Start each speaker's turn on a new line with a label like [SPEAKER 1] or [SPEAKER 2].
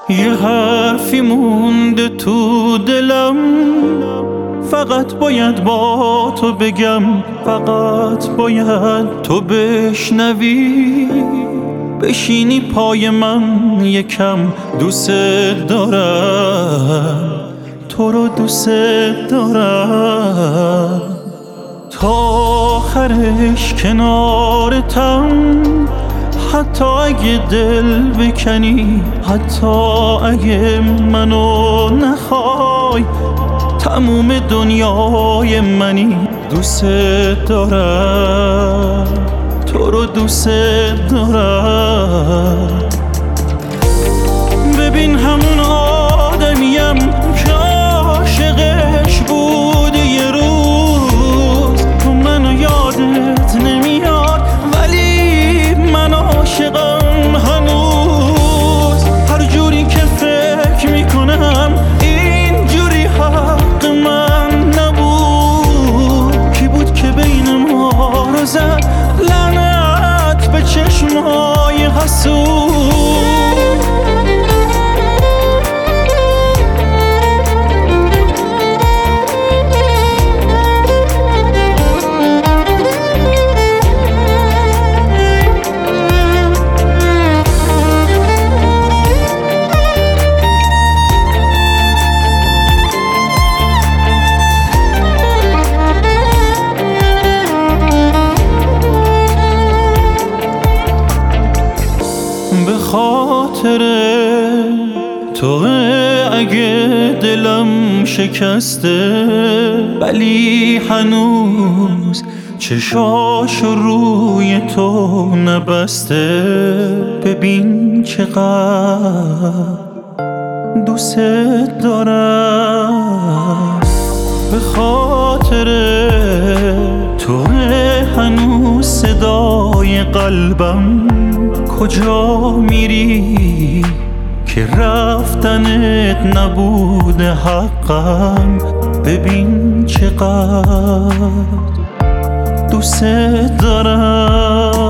[SPEAKER 1] یه حرفی مونده تو دلم، فقط باید با تو بگم، فقط باید تو بشنوی، بشینی پای من یکم. دوست دارم، تو رو دوست دارم، تا آخرش کنارتم. حتی اگه دل بکنی، حتی اگه منو نخوای، تموم دنیای منی. دوست دارم، تو رو دوست دارم. ببین همون آدمیم که عاشقش بود یه روز، تو منو یادت نمیاد ولی من عاشقم هنوز. هر جوری که فکر میکنم اینجوری حق من نبود. کی بود که بین ما رو زد لعنت به چشمای حسود. به خاطر تو اگه دلم شکسته، ولی هنوز چشاشو روی تو نبسته. ببین چقدر دوست دارم. به خاطر تو هنوز صدای قلبم. کجا میری که رفتنت نبود حقم؟ ببین چقدر دوست دارم.